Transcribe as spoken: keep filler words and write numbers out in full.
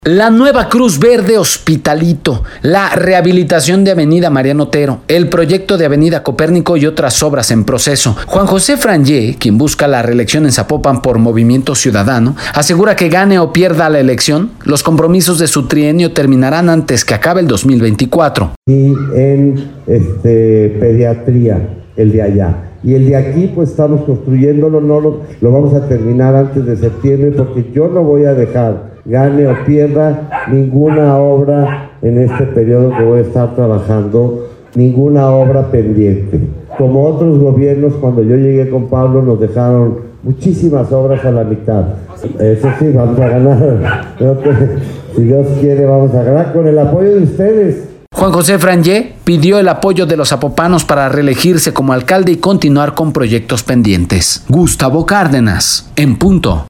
La nueva Cruz Verde Hospitalito, la rehabilitación de Avenida Mariano Otero, el proyecto de Avenida Copérnico y otras obras en proceso. Juan José Frangé, quien busca la reelección en Zapopan por Movimiento Ciudadano, asegura que gane o pierda la elección, los compromisos de su trienio terminarán antes que acabe el dos mil veinticuatro. Y en este, pediatría, el de allá. Y el de aquí, pues estamos construyéndolo, no lo, lo vamos a terminar antes de septiembre, porque yo no voy a dejar, gane o pierda, ninguna obra en este periodo que voy a estar trabajando, ninguna obra pendiente. Como otros gobiernos, cuando yo llegué con Pablo, nos dejaron muchísimas obras a la mitad. Eso sí, vamos a ganar. Si Dios quiere, vamos a ganar con el apoyo de ustedes. Juan José Frangé pidió el apoyo de los zapopanos para reelegirse como alcalde y continuar con proyectos pendientes. Gustavo Cárdenas, en punto.